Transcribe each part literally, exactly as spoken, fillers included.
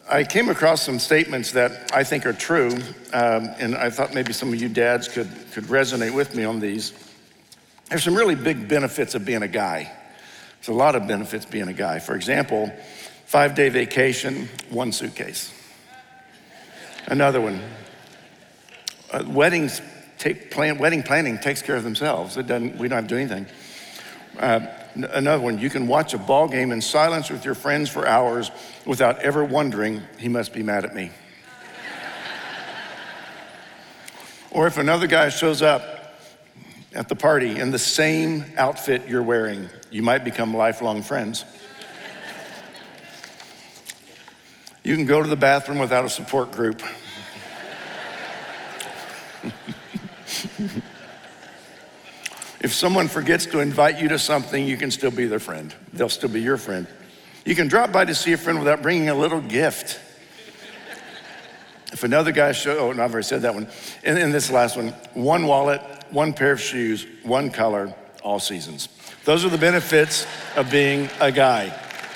I came across some statements that I think are true, um, and I thought maybe some of you dads could, could resonate with me on these. There's some really big benefits of being a guy. There's a lot of benefits being a guy. For example, five-day vacation, one suitcase. Another one, uh, weddings take, plan, wedding planning takes care of themselves. It doesn't, we don't have to do anything. Uh, Another one, you can watch a ball game in silence with your friends for hours without ever wondering, he must be mad at me. Or if another guy shows up at the party in the same outfit you're wearing, you might become lifelong friends. You can go to the bathroom without a support group. If someone forgets to invite you to something, you can still be their friend. They'll still be your friend. You can drop by to see a friend without bringing a little gift. If another guy shows, oh, no, I've already said that one. And, and this last one, one wallet, one pair of shoes, one color, all seasons. Those are the benefits of being a guy.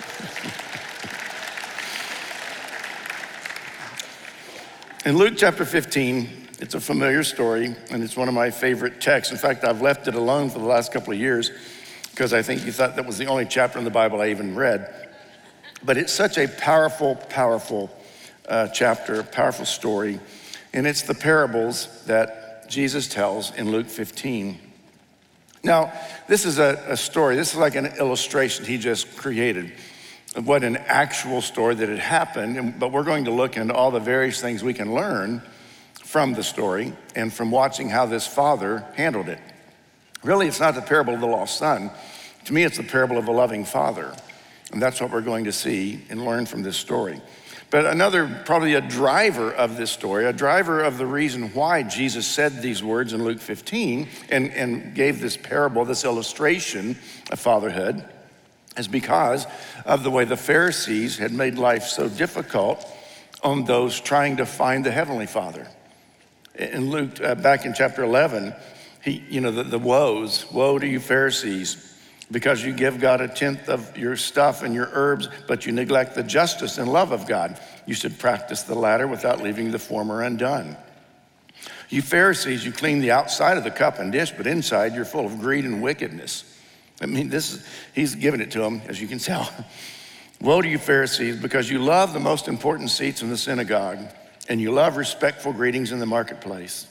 In Luke chapter fifteen, it's a familiar story, and it's one of my favorite texts. In fact, I've left it alone for the last couple of years because I think you thought that was the only chapter in the Bible I even read. But it's such a powerful, powerful uh, chapter, powerful story, and it's the parables that Jesus tells in Luke fifteen. Now, this is a, a story. This is like an illustration he just created of what an actual story that had happened, and, but we're going to look into all the various things we can learn from the story and from watching how this father handled it. Really, it's not the parable of the lost son. To me, it's the parable of a loving father. And that's what we're going to see and learn from this story. But another, probably a driver of this story, a driver of the reason why Jesus said these words in Luke fifteen and, and gave this parable, this illustration of fatherhood, is because of the way the Pharisees had made life so difficult on those trying to find the Heavenly Father. In Luke, uh, back in chapter eleven, he, you know, the, the woes, woe to you Pharisees, because you give God a tenth of your stuff and your herbs, but you neglect the justice and love of God. You should practice the latter without leaving the former undone. You Pharisees, you clean the outside of the cup and dish, but inside you're full of greed and wickedness. I mean, this is, he's giving it to them, as you can tell. Woe to you Pharisees, because you love the most important seats in the synagogue, and you love respectful greetings in the marketplace.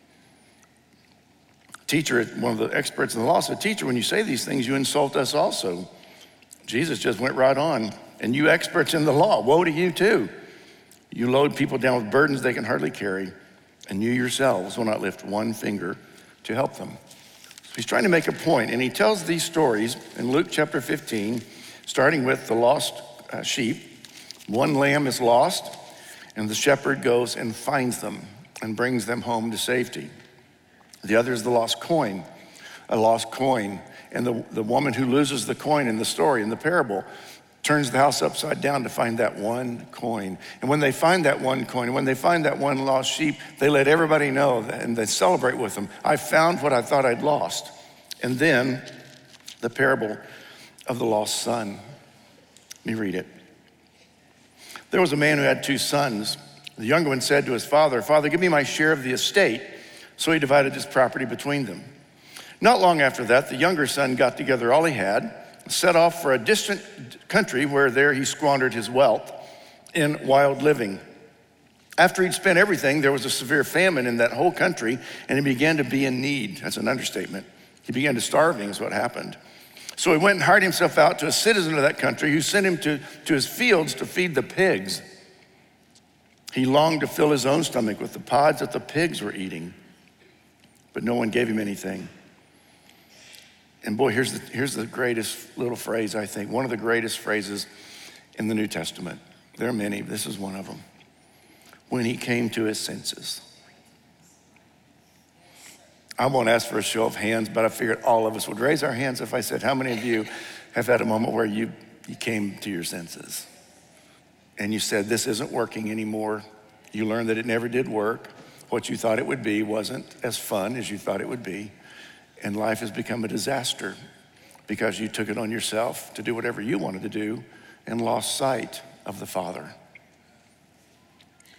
Teacher, one of the experts in the law said, teacher, when you say these things, you insult us also. Jesus just went right on. And you experts in the law, woe to you too. You load people down with burdens they can hardly carry, and you yourselves will not lift one finger to help them. So he's trying to make a point, and he tells these stories in Luke chapter fifteen, starting with the lost uh, sheep. One lamb is lost, and the shepherd goes and finds them and brings them home to safety. The other is the lost coin, a lost coin. And the, the woman who loses the coin in the story, in the parable, turns the house upside down to find that one coin. And when they find that one coin, when they find that one lost sheep, they let everybody know and they celebrate with them. I found what I thought I'd lost. And then the parable of the lost son. Let me read it. There was a man who had two sons. The younger one said to his father, Father, give me my share of the estate. So he divided his property between them. Not long after that, the younger son got together all he had, set off for a distant country where there he squandered his wealth in wild living. After he'd spent everything, there was a severe famine in that whole country, and he began to be in need. That's an understatement. He began to starving is what happened. So he went and hired himself out to a citizen of that country who sent him to, to his fields to feed the pigs. He longed to fill his own stomach with the pods that the pigs were eating, but no one gave him anything. And boy, here's the, here's the greatest little phrase, I think, one of the greatest phrases in the New Testament. There are many, this is one of them. When he came to his senses. I won't ask for a show of hands, but I figured all of us would raise our hands if I said, how many of you have had a moment where you, you came to your senses? And you said, this isn't working anymore. You learned that it never did work. What you thought it would be wasn't as fun as you thought it would be. And life has become a disaster because you took it on yourself to do whatever you wanted to do and lost sight of the Father.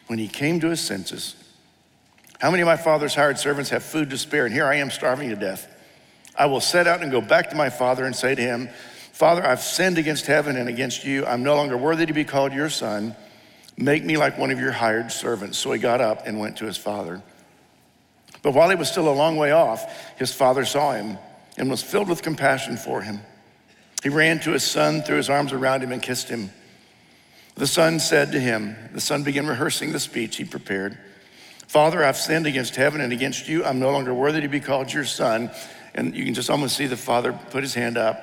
when he came to his senses, how many of my father's hired servants have food to spare? And here I am starving to death. I will set out and go back to my father and say to him, Father, I've sinned against heaven and against you. I'm no longer worthy to be called your son. Make me like one of your hired servants. So he got up and went to his father. But while he was still a long way off, his father saw him and was filled with compassion for him. He ran to his son, threw his arms around him and kissed him. The son said to him, the son began rehearsing the speech he prepared. Father, I've sinned against heaven and against you. I'm no longer worthy to be called your son. And you can just almost see the father put his hand up.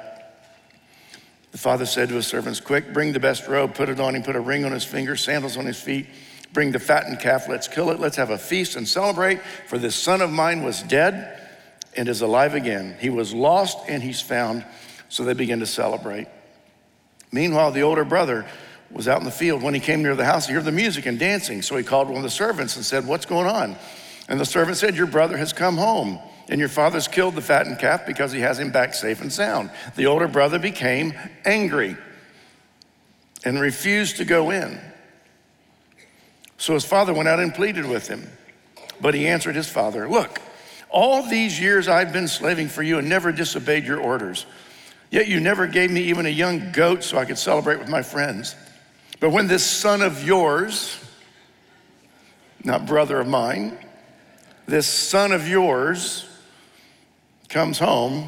The father said to his servants, quick, bring the best robe, put it on him, put a ring on his finger, sandals on his feet. Bring the fattened calf, let's kill it. Let's have a feast and celebrate. For this son of mine was dead and is alive again. He was lost and he's found. So they began to celebrate. Meanwhile, the older brother was out in the field. When he came near the house, he heard the music and dancing. So he called one of the servants and said, what's going on? And the servant said, your brother has come home, and your father's killed the fattened calf because he has him back safe and sound. The older brother became angry and refused to go in. So his father went out and pleaded with him. But he answered his father, look, all these years I've been slaving for you and never disobeyed your orders. Yet you never gave me even a young goat so I could celebrate with my friends. But when this son of yours, not brother of mine, this son of yours comes home,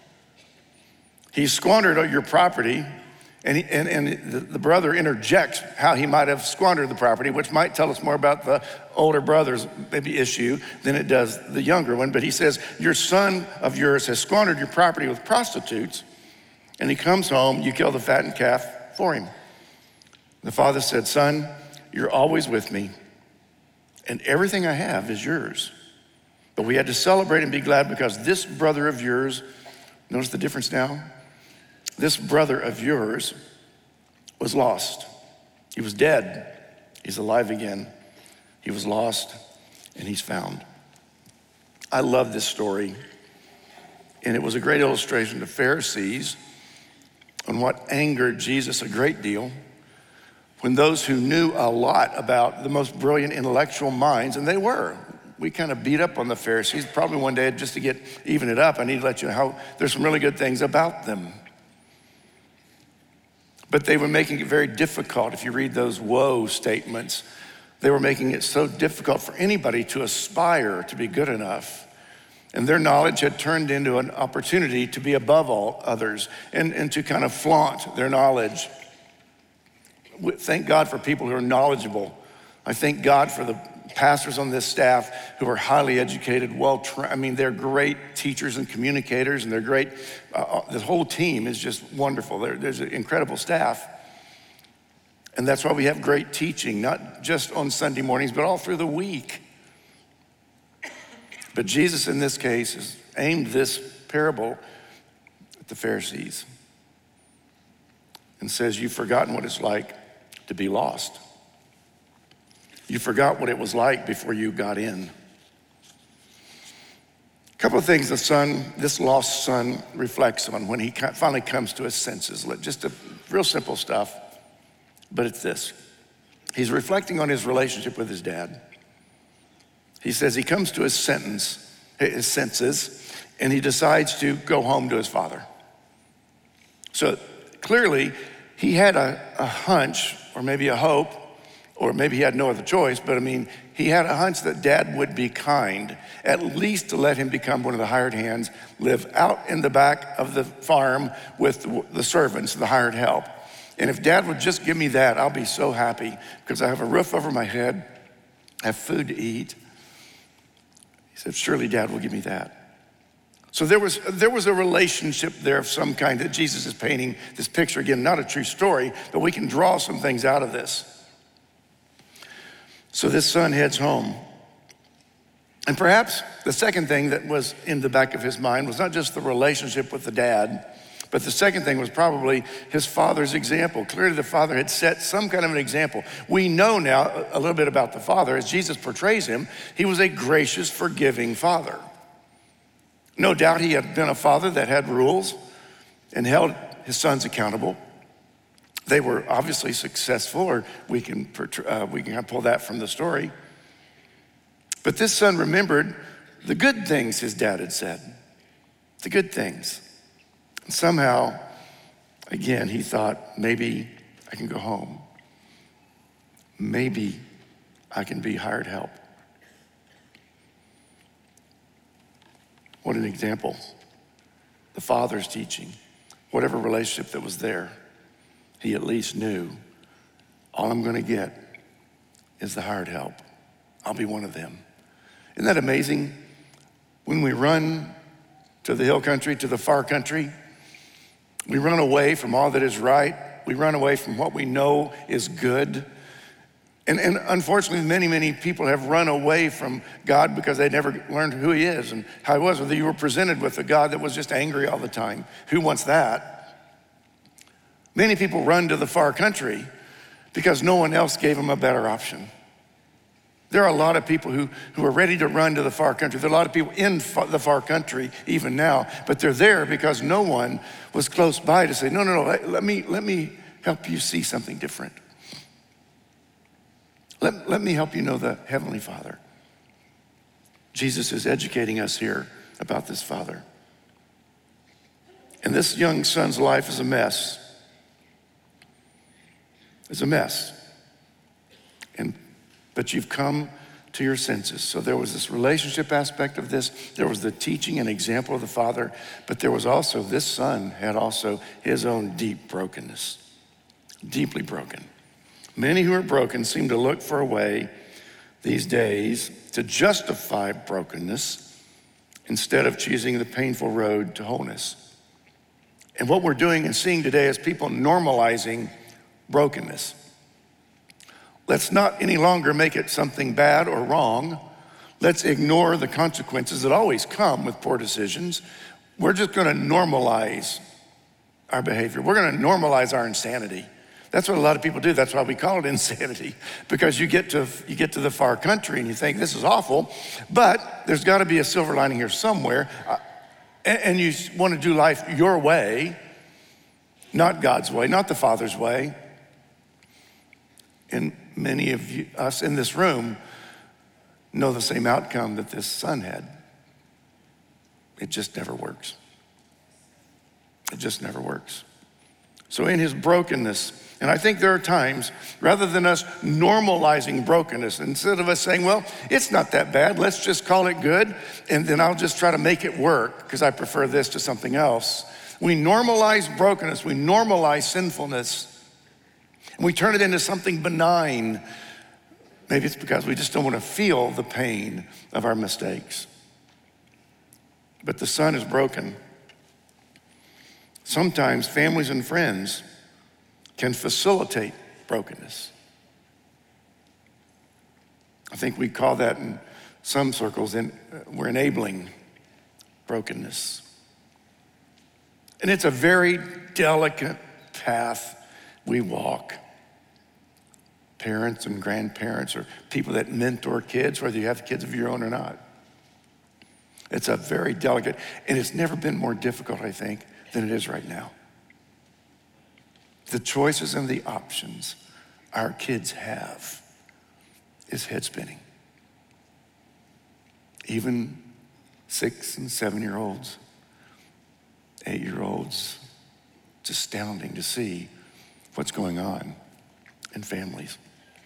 he squandered your property, and, he, and, and the, the brother interjects how he might have squandered the property, which might tell us more about the older brother's maybe issue than it does the younger one. But he says, your son of yours has squandered your property with prostitutes, and he comes home, you kill the fattened calf for him. The father said, son, you're always with me, and everything I have is yours. But we had to celebrate and be glad because this brother of yours, notice the difference now? This brother of yours was lost. He was dead. He's alive again. He was lost and he's found. I love this story. And it was a great illustration to Pharisees on what angered Jesus a great deal when those who knew a lot about the most brilliant intellectual minds, and they were, we kind of beat up on the Pharisees. Probably one day, just to get even it up, I need to let you know how there's some really good things about them. But they were making it very difficult. If you read those woe statements, they were making it so difficult for anybody to aspire to be good enough. And their knowledge had turned into an opportunity to be above all others and, and to kind of flaunt their knowledge. Thank God for people who are knowledgeable. I thank God for the pastors on this staff who are highly educated, well trained. I mean, they're great teachers and communicators, and they're great. Uh, the whole team is just wonderful. They're, there's an incredible staff. And that's why we have great teaching, not just on Sunday mornings, but all through the week. But Jesus, in this case, has aimed this parable at the Pharisees and says, you've forgotten what it's like to be lost. You forgot what it was like before you got in. A couple of things the son, this lost son reflects on when he finally comes to his senses. Just a real simple stuff, but it's this. He's reflecting on his relationship with his dad. He says he comes to his sentence, his senses, and he decides to go home to his father. So clearly, he had a, a hunch, or maybe a hope, or maybe he had no other choice, but I mean, he had a hunch that dad would be kind, at least to let him become one of the hired hands, live out in the back of the farm with the servants, the hired help. And if dad would just give me that, I'll be so happy because I have a roof over my head, I have food to eat. He said, surely dad will give me that. So there was, there was a relationship there of some kind that Jesus is painting this picture. Again, not a true story, but we can draw some things out of this. So this son heads home. And perhaps the second thing that was in the back of his mind was not just the relationship with the dad, but the second thing was probably his father's example. Clearly the father had set some kind of an example. We know now a little bit about the father. As Jesus portrays him, he was a gracious, forgiving father. No doubt he had been a father that had rules and held his sons accountable. They were obviously successful, or we can, uh, we can kind of pull that from the story. But this son remembered the good things his dad had said, the good things. And somehow, again, he thought, maybe I can go home. Maybe I can be hired help. What an example. The father's teaching, whatever relationship that was there, he at least knew, all I'm gonna get is the hired help. I'll be one of them. Isn't that amazing? When we run to the hill country, to the far country, we run away from all that is right. We run away from what we know is good. And, and unfortunately, many, many people have run away from God because they never learned who he is and how he was. Or that you were presented with a God that was just angry all the time. Who wants that? Many people run to the far country because no one else gave them a better option. There are a lot of people who, who are ready to run to the far country. There are a lot of people in fa- the far country even now, but they're there because no one was close by to say, no, no, no, let, let me, let me help you see something different. Let, let me help you know the Heavenly Father. Jesus is educating us here about this Father. And this young son's life is a mess. It's a mess. And but you've come to your senses. So there was this relationship aspect of this. There was the teaching and example of the Father, but there was also, this son had also his own deep brokenness, deeply broken. Many who are broken seem to look for a way these days to justify brokenness instead of choosing the painful road to wholeness. And what we're doing and seeing today is people normalizing brokenness. Let's not any longer make it something bad or wrong. Let's ignore the consequences that always come with poor decisions. We're just gonna normalize our behavior. We're gonna normalize our insanity. That's what a lot of people do. That's why we call it insanity, because you get to you get to the far country and you think this is awful, but there's gotta be a silver lining here somewhere. Uh, and, and you wanna do life your way, not God's way, not the Father's way. And many of you, us in this room know the same outcome that this son had. It just never works. It just never works. So in his brokenness, and I think there are times, rather than us normalizing brokenness, instead of us saying, well, it's not that bad, let's just call it good, and then I'll just try to make it work because I prefer this to something else. We normalize brokenness, we normalize sinfulness, and we turn it into something benign. Maybe it's because we just don't want to feel the pain of our mistakes. But the son is broken. Sometimes families and friends can facilitate brokenness. I think we call that in some circles, in, we're enabling brokenness. And it's a very delicate path we walk. Parents and grandparents or people that mentor kids, whether you have kids of your own or not. It's a very delicate, and it's never been more difficult, I think, than it is right now. The choices and the options our kids have is head spinning. Even six and seven year olds, eight year olds, it's astounding to see what's going on in families.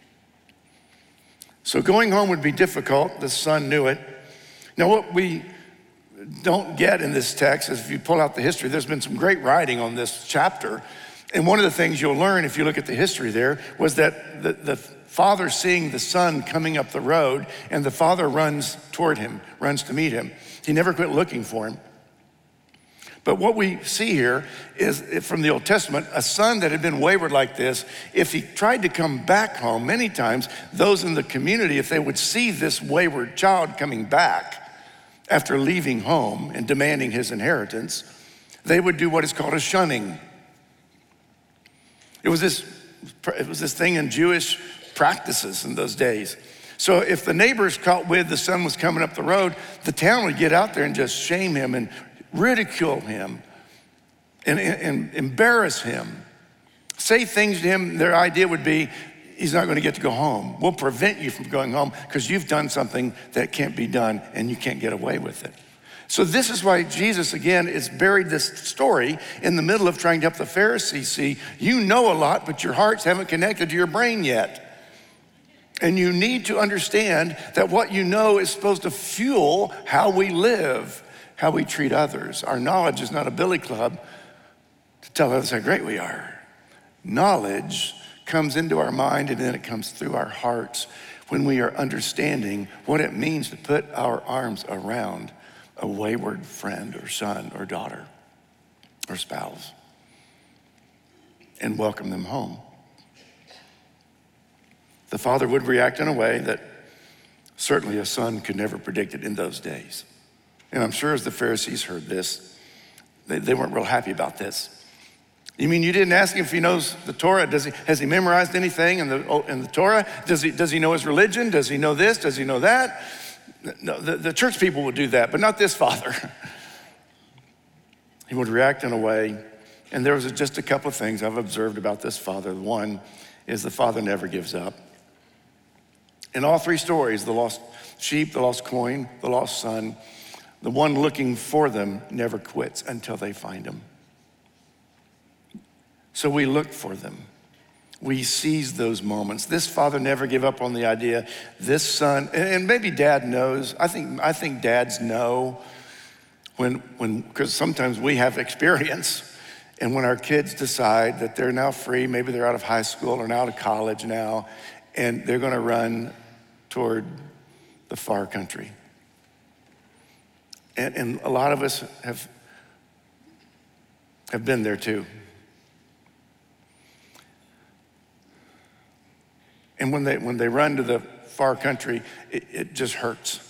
So going home would be difficult. The son knew it. Now what we don't get in this text is, if you pull out the history, there's been some great writing on this chapter. And one of the things you'll learn if you look at the history there was that the, the father seeing the son coming up the road, and the father runs toward him, runs to meet him. He never quit looking for him. But what we see here is, from the Old Testament, a son that had been wayward like this, if he tried to come back home, many times those in the community, if they would see this wayward child coming back after leaving home and demanding his inheritance, they would do what is called a shunning. It was this, it was this thing in Jewish practices in those days. So if the neighbors caught wind the son was coming up the road, the town would get out there and just shame him and ridicule him and, and, and embarrass him Say things to him, their idea would be, he's not gonna get to go home. We'll prevent you from going home because you've done something that can't be done and you can't get away with it. So this is why Jesus, again, is buried this story in the middle of trying to help the Pharisees see, you know a lot, but your hearts haven't connected to your brain yet. And you need to understand that what you know is supposed to fuel how we live, how we treat others. Our knowledge is not a billy club to tell others how great we are. Knowledge comes into our mind and then it comes through our hearts when we are understanding what it means to put our arms around a wayward friend or son or daughter or spouse and welcome them home. The father would react in a way that certainly a son could never predict it in those days. And I'm sure as the Pharisees heard this, they, they weren't real happy about this. You mean you didn't ask him if he knows the Torah? Does he, has he memorized anything in the, in the Torah? Does he, does he know his religion? Does he know this? Does he know that? No, the, the church people would do that, but not this father. He would react in a way, and there was just a couple of things I've observed about this father. One is the father never gives up. In all three stories, the lost sheep, the lost coin, the lost son, the one looking for them never quits until they find him. So we look for them. We seize those moments. This father never gave up on the idea. This son, and maybe dad knows. I think I think dads know when when because sometimes we have experience, and when our kids decide that they're now free, maybe they're out of high school or now out of college now, and they're going to run toward the far country. And, and a lot of us have have been there too. And when they when they run to the far country, it, it just hurts.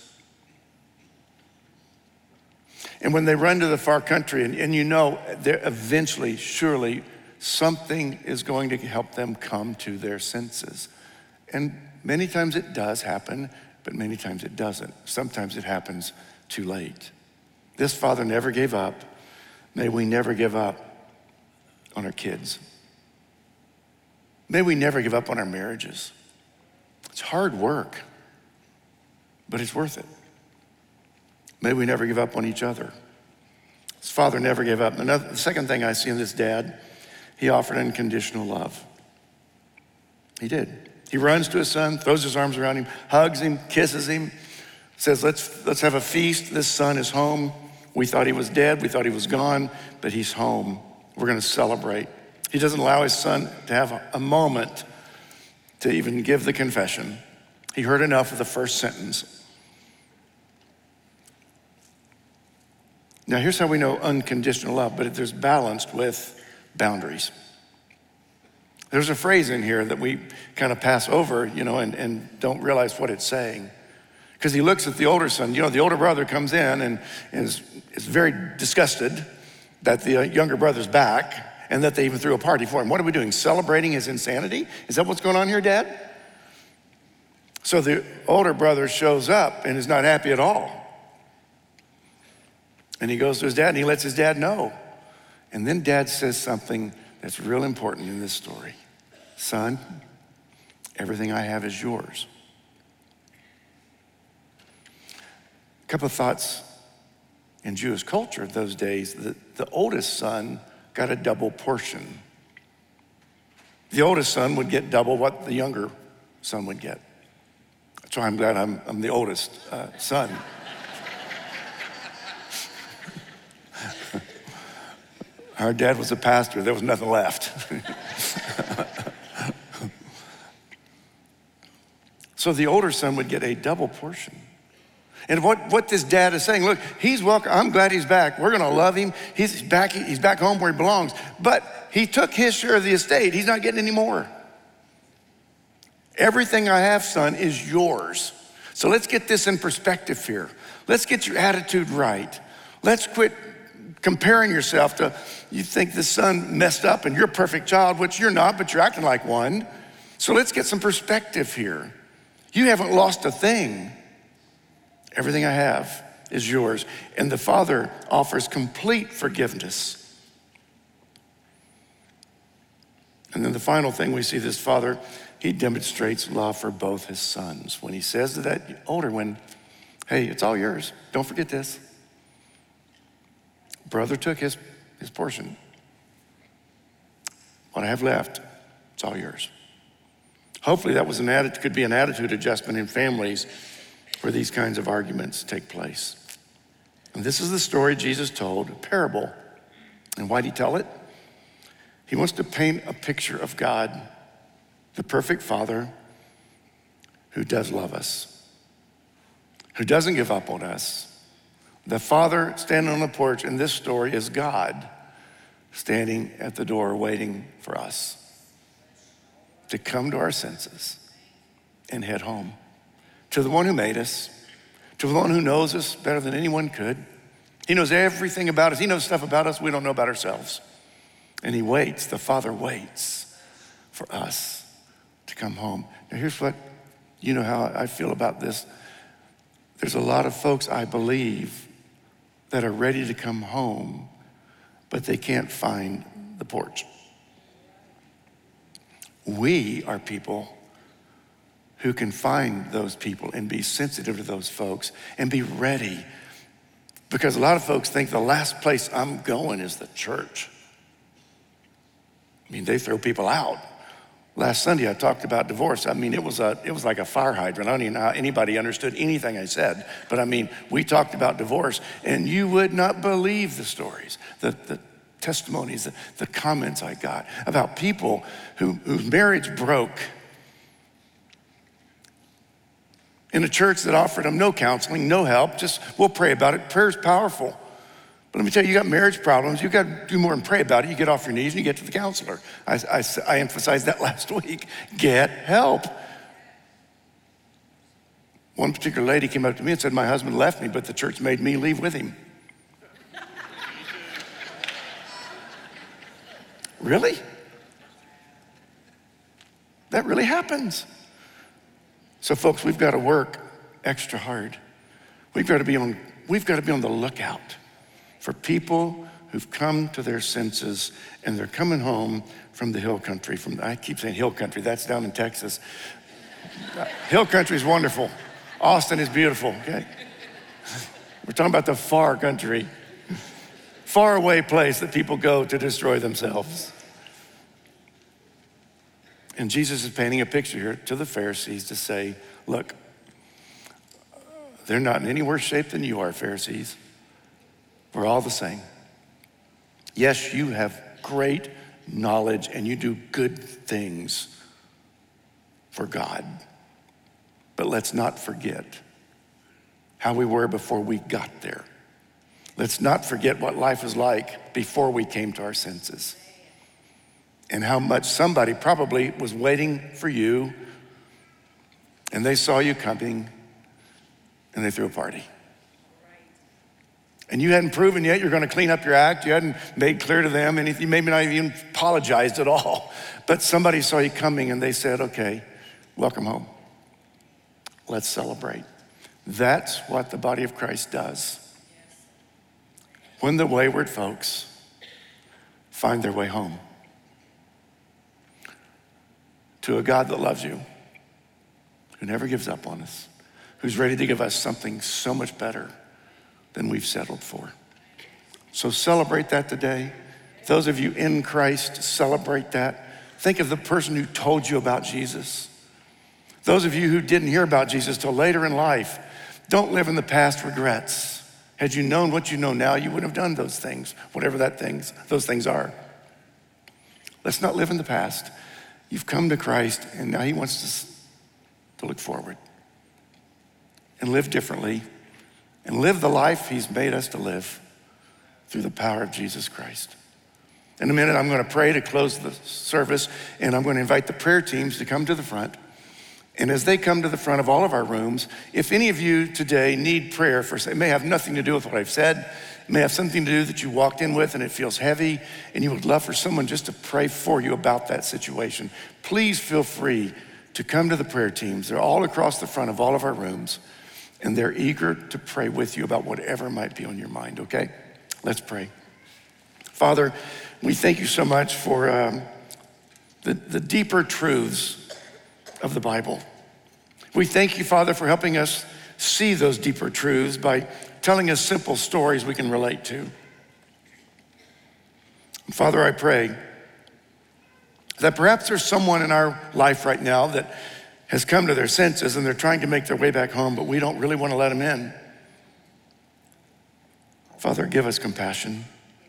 And when they run to the far country, and, and you know, they're eventually, surely, something is going to help them come to their senses. And many times it does happen, but many times it doesn't. Sometimes it happens too late. This father never gave up. May we never give up on our kids. May we never give up on our marriages. It's hard work, but it's worth it. May we never give up on each other. His father never gave up. Another, the second thing I see in this dad, he offered unconditional love. He did. He runs to his son, throws his arms around him, hugs him, kisses him, says, let's, let's have a feast. This son is home. We thought he was dead. We thought he was gone, but he's home. We're going to celebrate. He doesn't allow his son to have a, a moment to even give the confession. He heard enough of the first sentence. Now, here's how we know unconditional love, but there's balanced with boundaries. There's a phrase in here that we kind of pass over, you know, and, and don't realize what it's saying. Because he looks at the older son. You know, the older brother comes in and is, is very disgusted that the younger brother's back and that they even threw a party for him. What are we doing, celebrating his insanity? Is that what's going on here, Dad? So the older brother shows up and is not happy at all. And he goes to his dad and he lets his dad know. And then dad says something that's real important in this story. Son, everything I have is yours. A couple of thoughts. In Jewish culture those days, the, the oldest son got a double portion. The oldest son would get double what the younger son would get. That's why I'm glad I'm, I'm the oldest uh, son. Our dad was a pastor. There was nothing left. So the older son would get a double portion. And what, what this dad is saying, look, he's welcome. I'm glad he's back. We're going to love him. He's back, he's back home where he belongs. But he took his share of the estate. He's not getting any more. Everything I have, son, is yours. So let's get this in perspective here. Let's get your attitude right. Let's quit comparing yourself to, you think the son messed up and you're a perfect child, which you're not, but you're acting like one. So let's get some perspective here. You haven't lost a thing. Everything I have is yours. And the father offers complete forgiveness. And then the final thing we see, this father, he demonstrates love for both his sons. When he says to that older one, hey, it's all yours. Don't forget this. Brother took his, his portion. What I have left, it's all yours. Hopefully that was an attitude, could be an attitude adjustment in families where these kinds of arguments take place. And this is the story Jesus told, a parable. And why did he tell it? He wants to paint a picture of God, the perfect Father who does love us, who doesn't give up on us. The Father standing on the porch in this story is God standing at the door waiting for us to come to our senses and head home. To the one who made us, to the one who knows us better than anyone could. He knows everything about us. He knows stuff about us we don't know about ourselves. And he waits, the Father waits for us to come home. Now here's what, you know how I feel about this. There's a lot of folks, I believe, that are ready to come home, but they can't find the porch. We are people who can find those people and be sensitive to those folks and be ready. Because a lot of folks think the last place I'm going is the church. I mean, they throw people out. Last Sunday I talked about divorce. I mean, it was a it was like a fire hydrant. I don't even know how anybody understood anything I said. But I mean, we talked about divorce, and you would not believe the stories, the, the testimonies, the, the comments I got about people who, whose marriage broke in a church that offered them no counseling, no help, just we'll pray about it. Prayer's powerful. But let me tell you, you got marriage problems, you got to do more than pray about it. You get off your knees and you get to the counselor. I, I, I emphasized that last week. Get help. One particular lady came up to me and said, my husband left me, but the church made me leave with him. Really? That really happens. So folks, we've got to work extra hard. We've got to be on, we've got to be on the lookout for people who've come to their senses and they're coming home from the hill country. From I keep saying hill country, that's down in Texas. Hill country is wonderful. Austin is beautiful, okay? We're talking about the far country, far away place that people go to destroy themselves. And Jesus is painting a picture here to the Pharisees to say, look, they're not in any worse shape than you are, Pharisees. We're all the same. Yes, you have great knowledge and you do good things for God. But let's not forget how we were before we got there. Let's not forget what life was like before we came to our senses. And how much somebody probably was waiting for you and they saw you coming and they threw a party. And you hadn't proven yet you're gonna clean up your act. You hadn't made clear to them anything. You maybe not even apologized at all. But somebody saw you coming and they said, okay, welcome home. Let's celebrate. That's what the body of Christ does. When the wayward folks find their way home to a God that loves you, who never gives up on us, who's ready to give us something so much better than we've settled for. So celebrate that today. Those of you in Christ, celebrate that. Think of the person who told you about Jesus. Those of you who didn't hear about Jesus till later in life, don't live in the past regrets. Had you known what you know now, you wouldn't have done those things, whatever that things, those things are. Let's not live in the past. You've come to Christ and now he wants us to look forward and live differently and live the life he's made us to live through the power of Jesus Christ. In a minute, I'm gonna pray to close the service, and I'm gonna invite the prayer teams to come to the front. And as they come to the front of all of our rooms, if any of you today need prayer for, it may have nothing to do with what I've said, it may have something to do that you walked in with and it feels heavy, and you would love for someone just to pray for you about that situation, please feel free to come to the prayer teams. They're all across the front of all of our rooms. And they're eager to pray with you about whatever might be on your mind, okay? Let's pray. Father, we thank you so much for um, the, the deeper truths of the Bible. We thank you, Father, for helping us see those deeper truths by telling us simple stories we can relate to. And Father, I pray that perhaps there's someone in our life right now that has come to their senses and they're trying to make their way back home, but we don't really want to let them in. Father, give us compassion.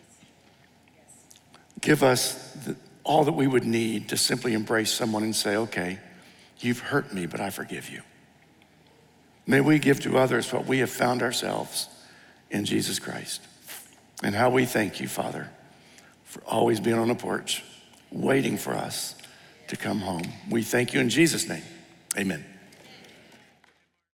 Give us the, all that we would need to simply embrace someone and say, okay, you've hurt me, but I forgive you. May we give to others what we have found ourselves in Jesus Christ. And how we thank you, Father, for always being on the porch, waiting for us to come home. We thank you in Jesus' name. Amen.